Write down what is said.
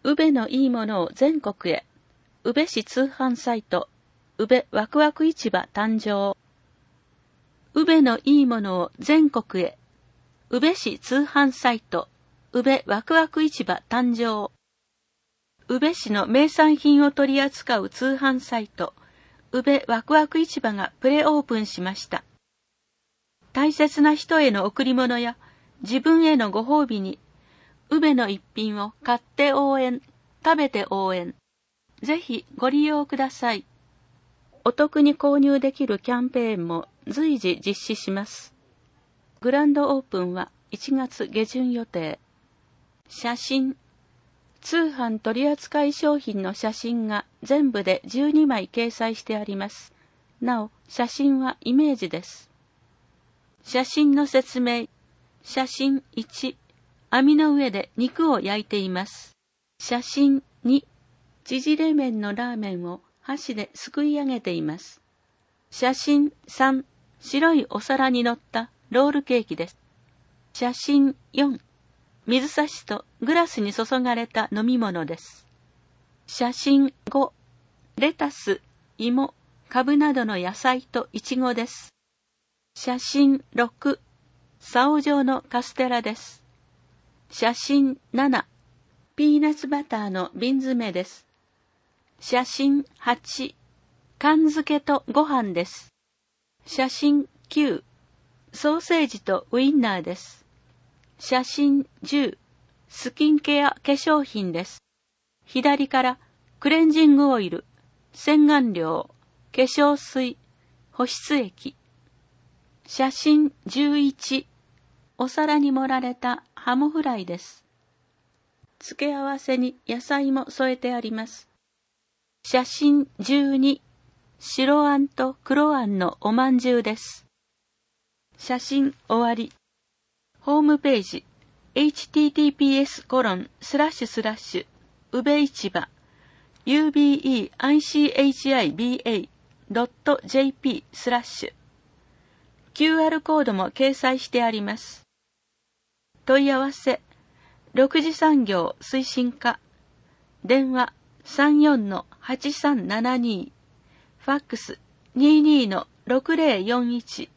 宇部のいいものを全国へ。宇部市通販サイト、宇部ワクワク市場誕生。宇部のいいものを全国へ。宇部市通販サイト、宇部ワクワク市場誕生。宇部市の名産品を取り扱う通販サイト、宇部ワクワク市場がプレオープンしました。大切な人への贈り物や自分へのご褒美に、宇部の一品を買って応援、食べて応援。ぜひご利用ください。お得に購入できるキャンペーンも随時実施します。グランドオープンは1月下旬予定。写真。通販取扱商品の写真が全部で12枚掲載してあります。なお、写真はイメージです。写真の説明。写真1、網の上で肉を焼いています。写真2、縮れ麺のラーメンを箸ですくい上げています。写真3、白いお皿に乗ったロールケーキです。写真4、水差しとグラスに注がれた飲み物です。写真5、レタス、芋、カブなどの野菜とイチゴです。写真6、竿状のカステラです。写真7、ピーナッツバターの瓶詰めです。写真8、缶漬けとご飯です。写真9、ソーセージとウインナーです。写真10、スキンケア化粧品です。左からクレンジングオイル、洗顔料、化粧水、保湿液。写真11、お皿に盛られたハモフライです。付け合わせに野菜も添えてあります。写真12、白あんと黒あんのおまんじゅうです。写真終わり。ホームページ https:// 宇部市場 ubeichiba.jp/ QR コードも掲載してあります。問い合わせ6次産業推進課電話 34-8372 ファックス 22-6041